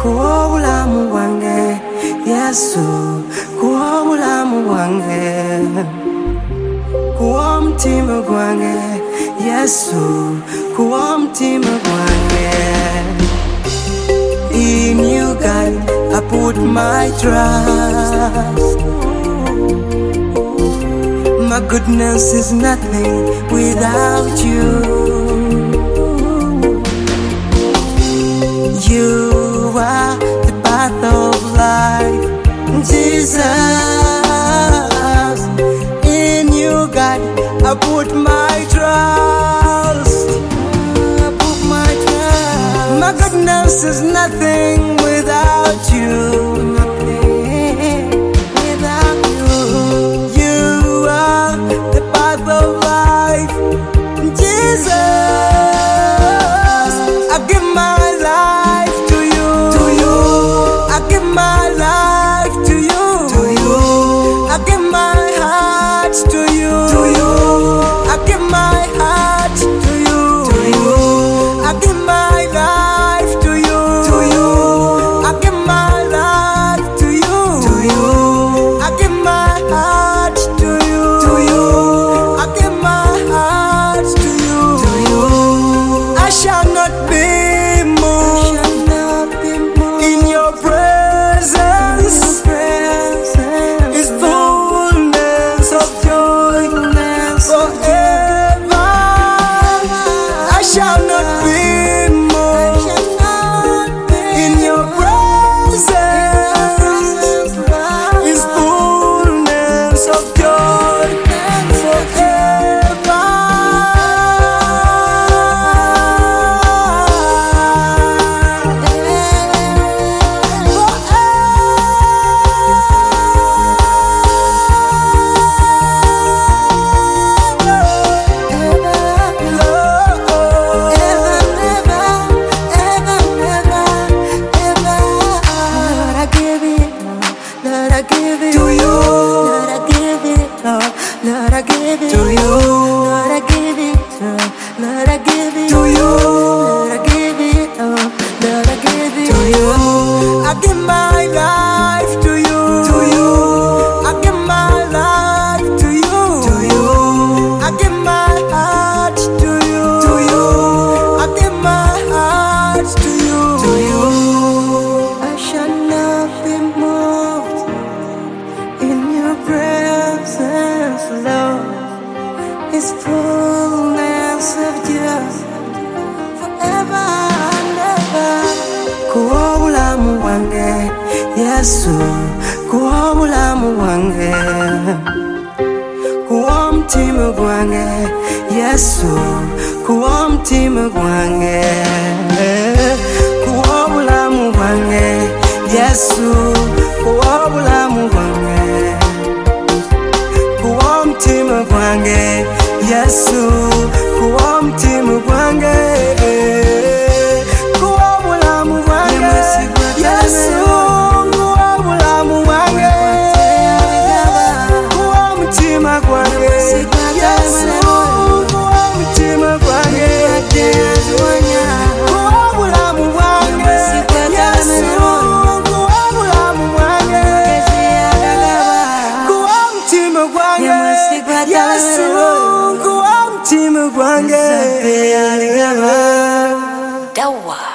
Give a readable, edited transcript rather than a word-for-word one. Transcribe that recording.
kuwa bulamu bwange Yesu, kuwa bulamu bwange, kuwa mutima gwange Yesu, kuwa mutima gwange. In you God I put my trust. My goodness is nothing without you. You are the path of life, Jesus. In you, God, I put my trust. I put my trust. My goodness is nothing without you. Nothing without you. You are the path of life, Jesus. I give my life to you. I give my life to you. I give my heart to you. I give my heart to you. I give my life to you. I give my life to you. I give my heart to you. I give my heart to you. I shall not be moved in your presence. Is fullness of joy forever. I shall not be moved in your presence. Is fullness of joy forever. Lord, I give it to you. Lord, I give it, Lord, I give it to you. Lord, I give it, Lord, I give it to you. I give my life to you. I give my life to you. I give my heart to you. I give my heart to you. I shall not be moved in your presence, Lord. His fullness of joy forever and ever. Kuwa bulamu bwange Yesu, kuwa bulamu bwange, kuwa mutima gwange Yesu, kuwa mutima gwange, kuwa bulamu bwange Yesu, kuwa bulamu bwange, kuwa mutima gwange Yesu, kuwa mutima gwange, kuwa bulamu bwange Yesu, kuwa bulamu bwange, kuwa mutima gwange Yesu, kuwa mutima gwange, kuwa bulamu bwange Yesu, kuwa bulamu bwange, kuwa mutima gwange Yesu, kuwa mutima gwange. Dawa.